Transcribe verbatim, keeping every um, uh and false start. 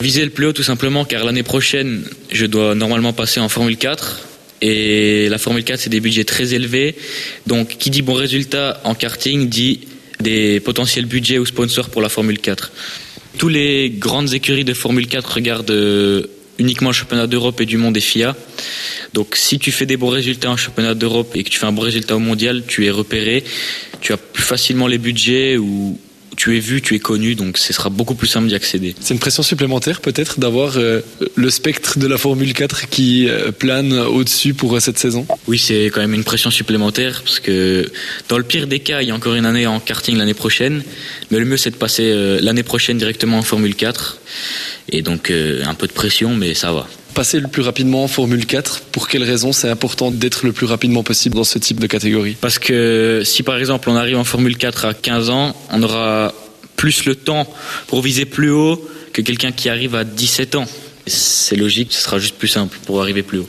Viser le plus haut tout simplement car l'année prochaine, je dois normalement passer en Formule quatre. Et la Formule quatre, c'est des budgets très élevés. Donc, qui dit bon résultat en karting dit des potentiels budgets ou sponsors pour la Formule quatre. Tous les grandes écuries de Formule quatre regardent euh, uniquement le championnat d'Europe et du monde et F I A. Donc, si tu fais des bons résultats en championnat d'Europe et que tu fais un bon résultat au mondial, tu es repéré. Tu as plus facilement les budgets ou tu es vu, tu es connu, donc ce sera beaucoup plus simple d'y accéder. C'est une pression supplémentaire peut-être d'avoir euh, le spectre de la Formule quatre qui euh, plane au-dessus pour euh, cette saison ? Oui, c'est quand même une pression supplémentaire parce que dans le pire des cas, il y a encore une année en karting l'année prochaine, mais le mieux c'est de passer euh, l'année prochaine directement en Formule quatre et donc euh, un peu de pression, mais ça va. Passer le plus rapidement en Formule quatre, pour quelles raisons c'est important d'être le plus rapidement possible dans ce type de catégorie ? Parce que si par exemple on arrive en Formule quatre à quinze ans, on aura plus le temps pour viser plus haut que quelqu'un qui arrive à dix-sept ans. C'est logique, ce sera juste plus simple pour arriver plus haut.